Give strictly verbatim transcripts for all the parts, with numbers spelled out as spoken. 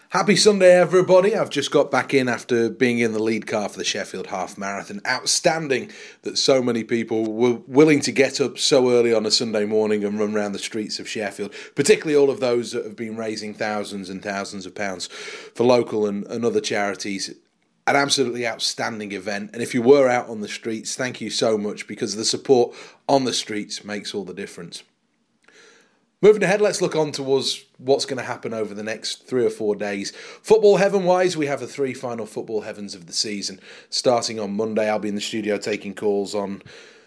Happy Sunday, everybody. I've just got back in after being in the lead car for the Sheffield Half Marathon. Outstanding that so many people were willing to get up so early on a Sunday morning and run around the streets of Sheffield, particularly all of those that have been raising thousands and thousands of pounds for local and, and other charities. An absolutely outstanding event. And if you were out on the streets, thank you so much, because the support on the streets makes all the difference. Moving ahead, let's look on towards what's going to happen over the next three or four days. Football heaven-wise, we have the three final football heavens of the season. Starting on Monday, I'll be in the studio taking calls on,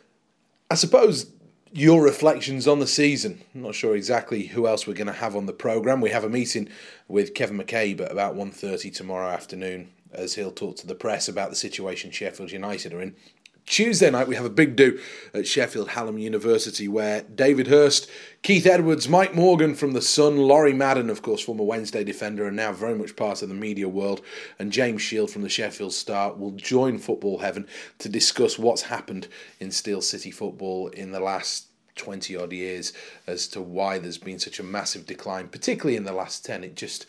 I suppose, your reflections on the season. I'm not sure exactly who else we're going to have on the programme. We have a meeting with Kevin McCabe at about one thirty tomorrow afternoon, as he'll talk to the press about the situation Sheffield United are in. Tuesday night, we have a big do at Sheffield Hallam University, where David Hurst, Keith Edwards, Mike Morgan from The Sun, Laurie Madden, of course, former Wednesday defender and now very much part of the media world, and James Shield from the Sheffield Star will join Football Heaven to discuss what's happened in Steel City football in the last twenty-odd years as to why there's been such a massive decline, particularly in the last ten. It just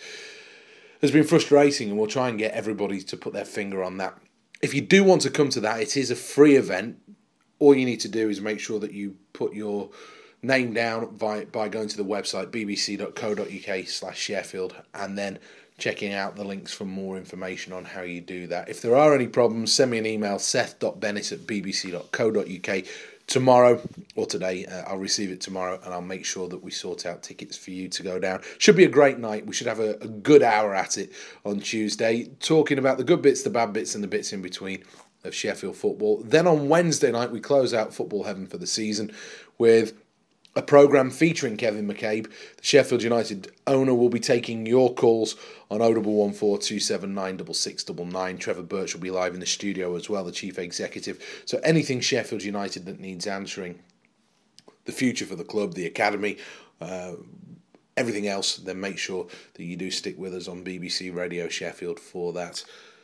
has been frustrating, and we'll try and get everybody to put their finger on that. If you do want to come to that, it is a free event. All you need to do is make sure that you put your name down by, by going to the website bbc.co.uk slash Sheffield and then checking out the links for more information on how you do that. If there are any problems, send me an email, seth.bennett at bbc.co.uk. Tomorrow, or today, uh, I'll receive it tomorrow, and I'll make sure that we sort out tickets for you to go down. Should be a great night. We should have a, a good hour at it on Tuesday, talking about the good bits, the bad bits, and the bits in between of Sheffield football. Then on Wednesday night, we close out Football Heaven for the season with a programme featuring Kevin McCabe. The Sheffield United owner will be taking your calls on oh one four two seven nine six six nine nine. Trevor Birch will be live in the studio as well, the chief executive. So anything Sheffield United that needs answering, the future for the club, the academy, uh, everything else, then make sure that you do stick with us on B B C Radio Sheffield for that.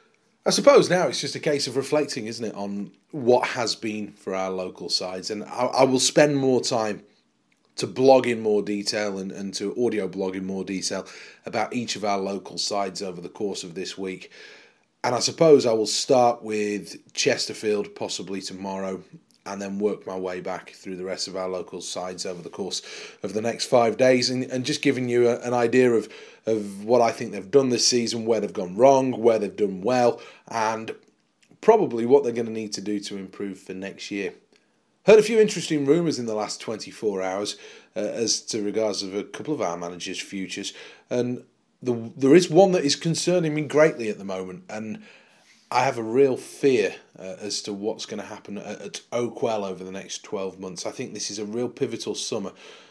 I suppose now it's just a case of reflecting, isn't it, on what has been for our local sides. And I, I will spend more time to blog in more detail and, and to audio blog in more detail about each of our local sides over the course of this week. And I suppose I will start with Chesterfield possibly tomorrow and then work my way back through the rest of our local sides over the course of the next five days and, and just giving you a, an idea of, of what I think they've done this season, where they've gone wrong, where they've done well, and probably what they're going to need to do to improve for next year. Heard a few interesting rumours in the last twenty-four hours uh, as to regards of a couple of our managers' futures, and the, there is one that is concerning me greatly at the moment, and I have a real fear uh, as to what's going to happen at, at Oakwell over the next twelve months. I think this is a real pivotal summer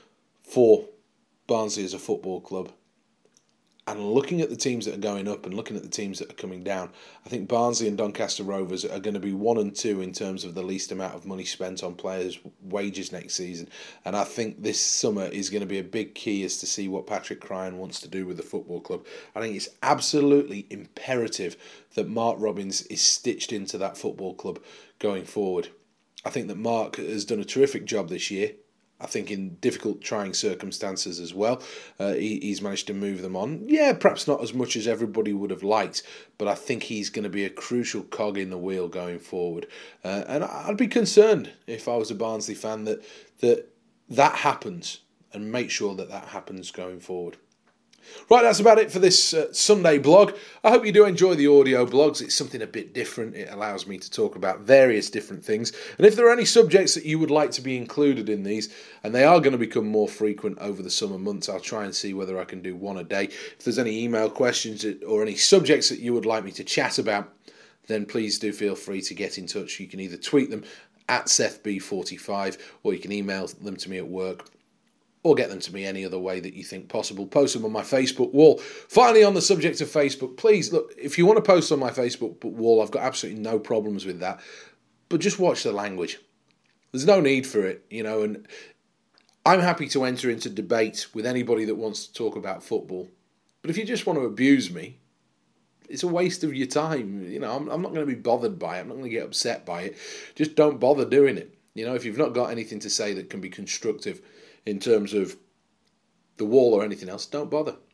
for Barnsley as a football club. And looking at the teams that are going up and looking at the teams that are coming down, I think Barnsley and Doncaster Rovers are going to be one and two in terms of the least amount of money spent on players' wages next season. And I think this summer is going to be a big key as to see what Patrick Cryan wants to do with the football club. I think it's absolutely imperative that Mark Robins is stitched into that football club going forward. I think that Mark has done a terrific job this year. I think in difficult, trying circumstances as well. Uh, he, he's managed to move them on. Yeah, perhaps not as much as everybody would have liked, but I think he's going to be a crucial cog in the wheel going forward. Uh, and I'd be concerned if I was a Barnsley fan that that that happens, and make sure that that happens going forward. Right, that's about it for this uh, Sunday blog. I hope you do enjoy the audio blogs. It's something a bit different. It allows me to talk about various different things. And if there are any subjects that you would like to be included in these, and they are going to become more frequent over the summer months, I'll try and see whether I can do one a day. If there's any email questions or any subjects that you would like me to chat about, then please do feel free to get in touch. You can either tweet them at Seth B forty-five or you can email them to me at work, or get them to me any other way that you think possible. Post them on my Facebook wall. Finally, on the subject of Facebook, please, look, if you want to post on my Facebook wall, I've got absolutely no problems with that. But just watch the language. There's no need for it, you know, and I'm happy to enter into debate with anybody that wants to talk about football. But if you just want to abuse me, it's a waste of your time. You know, I'm, I'm not going to be bothered by it. I'm not going to get upset by it. Just don't bother doing it. You know, if you've not got anything to say that can be constructive in terms of the wall or anything else, don't bother.